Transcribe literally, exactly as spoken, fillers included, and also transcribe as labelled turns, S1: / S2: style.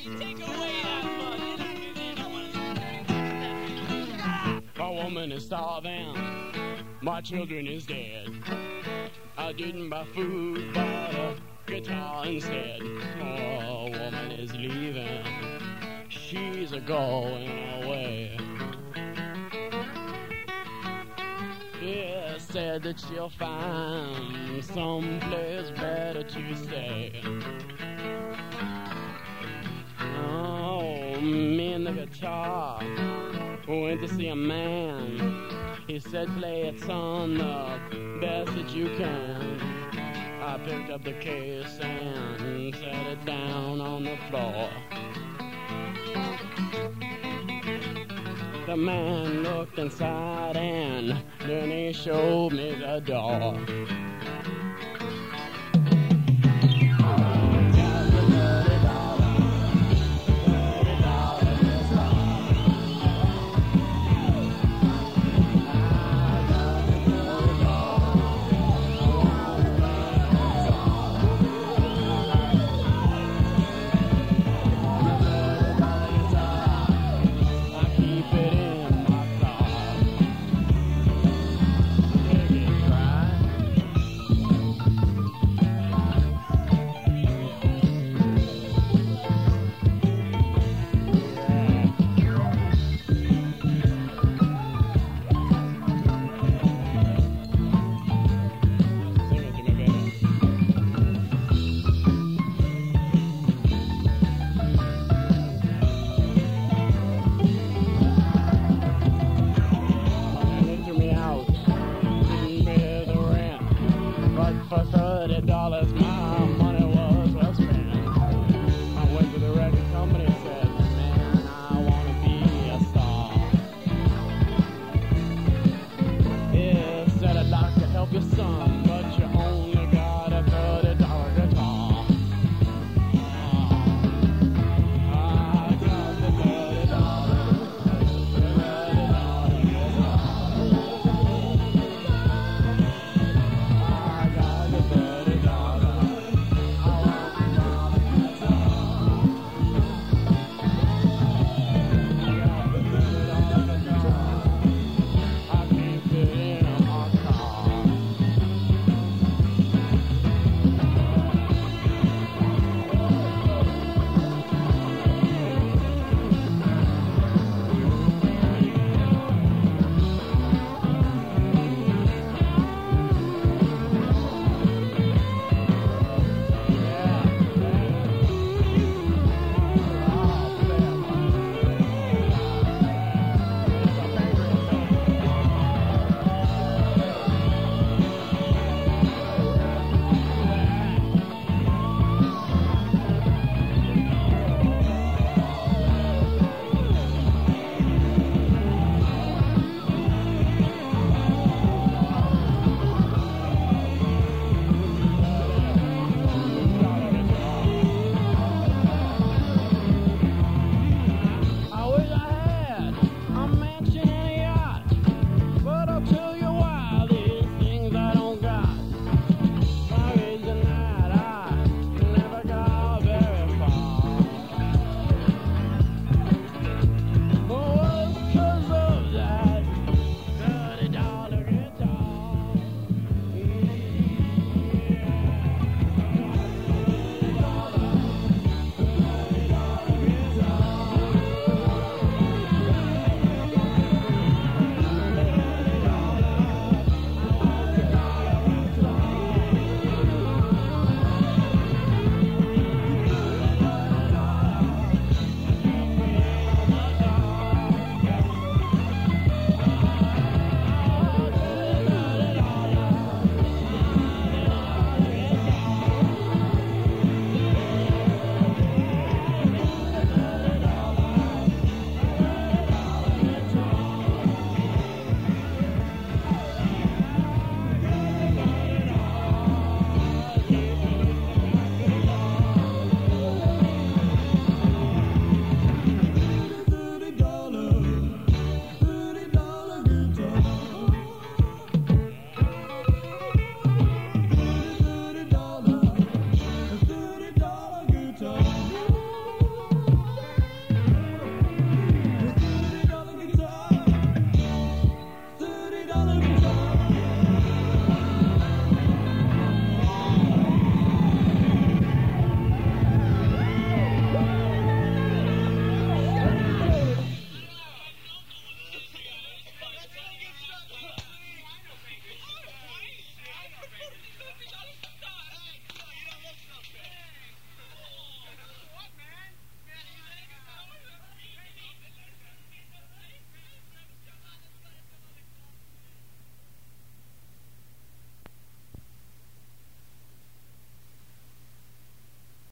S1: Take away that fun. A woman is starving, my children is dead. I didn't buy food, bought a guitar instead. Oh, a woman is leaving, she's a going away. Yeah, said that she'll find someplace better to stay. Oh, me and the guitar went to see a man. He said play it on the best that you can. I picked up the case and set it down on the floor. The man looked inside and then he showed me the door.